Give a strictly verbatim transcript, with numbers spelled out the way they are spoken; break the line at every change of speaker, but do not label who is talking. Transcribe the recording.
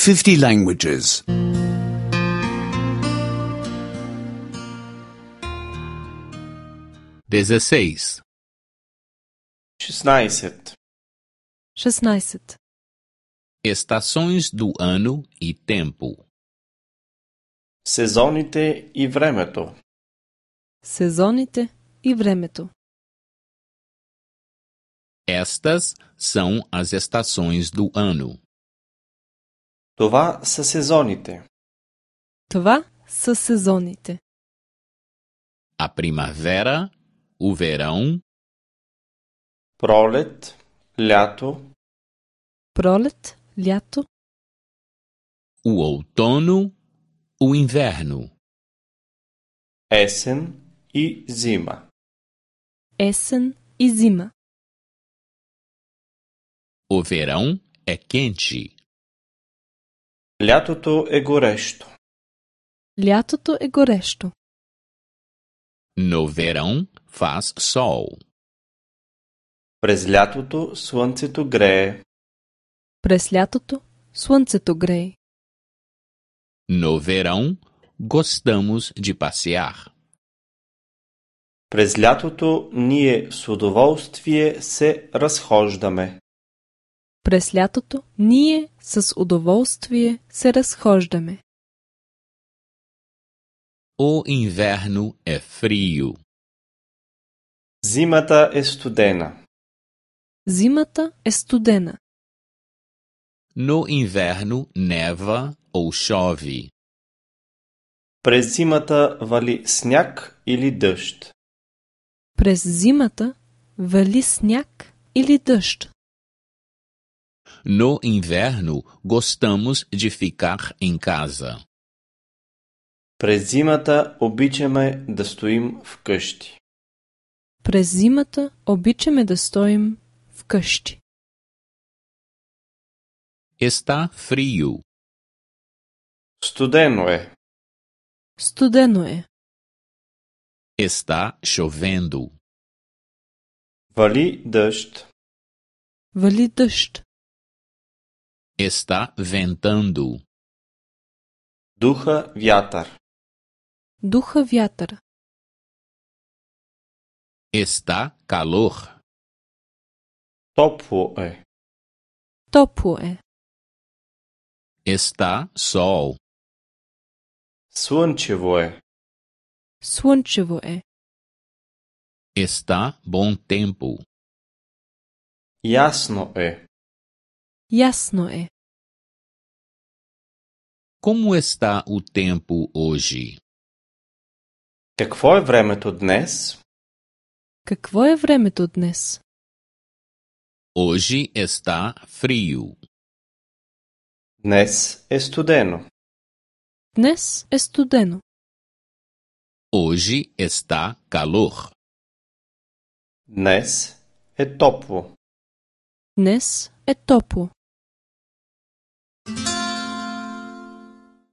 fifty languages.
dezesseis,
шестнайсет,
шестнайсет.
estações do ano e tempo.
сезоните и времето.
Сезоните и времето.
Estas são as estações do ano.
Това са сезоните.
Това са сезоните.
A primavera, o verão,
Пролет, лято,
Пролет, лято,
o outono, o inverno.
есен и зима.
есен и зима.
O verão é quente.
Лятото е горещо.
Лятото е горещо.
No verão faz sol.
През лятото слънцето грее.
През лятото слънцето грее.
No verão gostamos de passear.
През лятото ние с удоволствие се разхождаме.
През лятото ние с удоволствие се разхождаме.
O inverno é frio.
Зимата е студена.
Зимата е студена.
No inverno neva ou chove.
През зимата вали сняг или дъжд.
През зимата вали сняг или дъжд.
No inverno gostamos de ficar em casa.
През зимата обичаме да стоим вкъщи.
През зимата обичаме да стоим вкъщи.
Está frio.
Студено е.
Студено е.
Está chovendo.
Вали дъжд.
Вали дъжд.
Está ventando.
Духа вятър.
Духа вятър.
Está calor.
Топло е.
Топло е.
Está sol.
Слънчево е.
Слънчево е.
Está bom tempo.
Ясно е.
Ясно е.
Como está o tempo hoje?
Какво е времето днес?
Какво е времето днес?
Hoje está frio.
Днес е студено.
Днес е студено.
Hoje está calor.
Днес е топло.
Днес е топло.